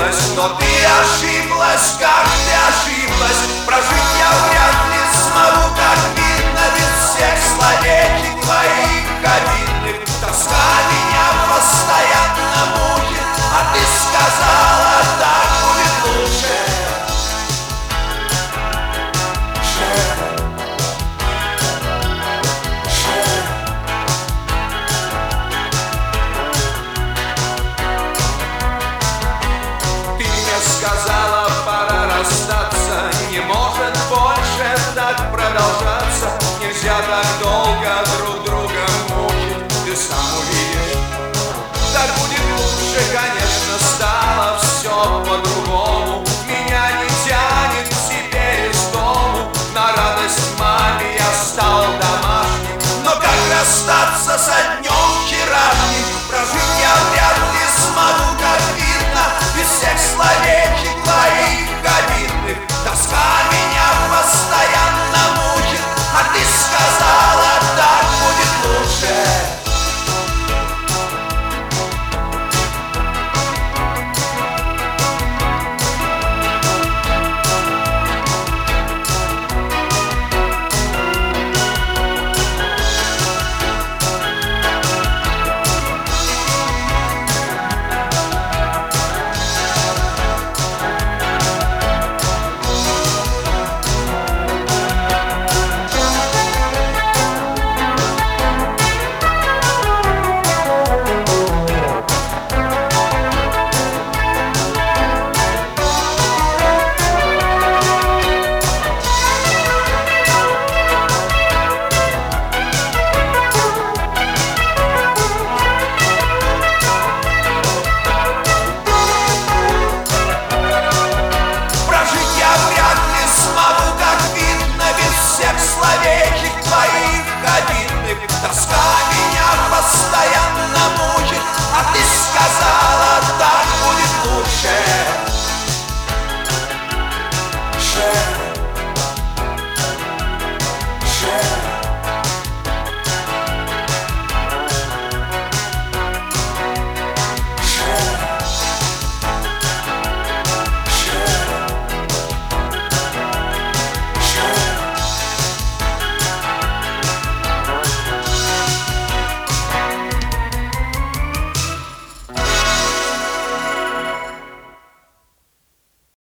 ошиблась, но ты ошиблась, как ты ошиблась. Прожить я вряд ли смогу, как видно, без всех словечек твоих обидных. Тоска меня постоянно мучит, а ты сказала, так будет лучше. Сказала, пора расстаться, не может больше так продолжаться. Нельзя так долго друг друга мучить, ты сам увидишь, так будет лучше, конечно.